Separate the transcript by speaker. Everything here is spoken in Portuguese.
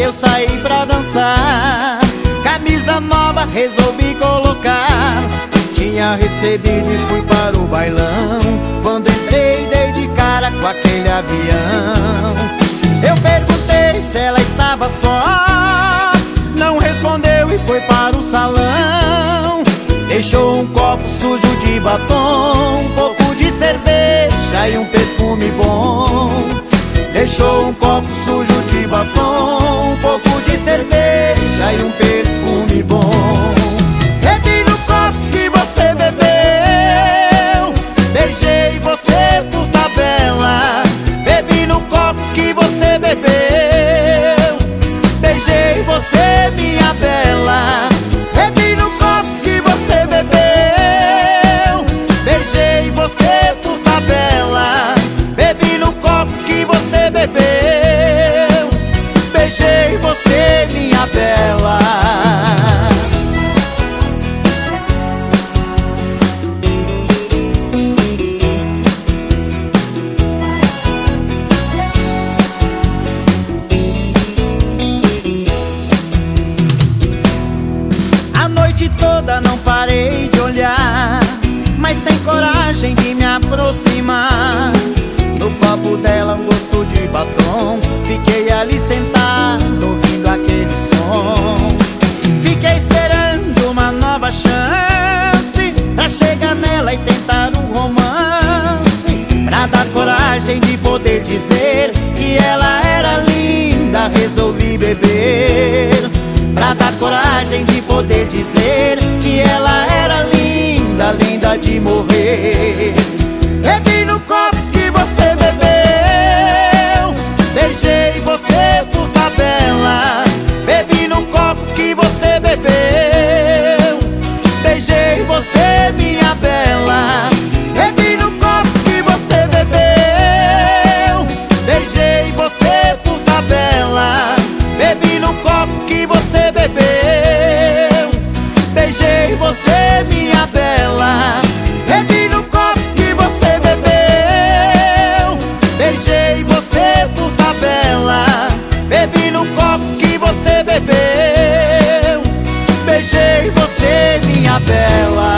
Speaker 1: eu saí pra dançar. Camisa nova resolvi colocar. Tinha recebido e fui para o bailão. Quando entrei dei de cara com aquele avião. Eu perguntei se ela estava só, não respondeu e foi para o salão. Deixou um copo sujo de batom, um pouco de cerveja e um perfume bom. Deixou um copo sujo de batom, um pouco de cerveja e um perfume bom. Bebi no copo que você bebeu, beijei você por tabela. Bebi no copo que você bebeu, beijei você, minha bela. Bebi no copo que você bebeu, beijei você por tabela. Bebi no copo que você bebeu, beijei você, minha bela. A noite toda não parei de olhar, mas sem coragem de me aproximar. No copo dela um gosto de batom, fiquei ali sentado ouvindo aquele som. Fiquei esperando uma nova chance pra chegar nela e tentar um romance, pra dar coragem de poder dizer que ela era linda. Resolvi beber pra dar coragem de poder dizer que ela era linda, linda de morrer. Bebi no copo que você bebeu, beijei você por tabela. Bebi no copo que você bebeu, beijei você, minha bela. Bebi no copo que você bebeu, beijei você por tabela. Bebi no copo que você bebeu, beijei você, minha bela. Bebi no copo que você bebeu, beijei você por tabela. Bebi no copo que você bebeu, beijei você, minha bela.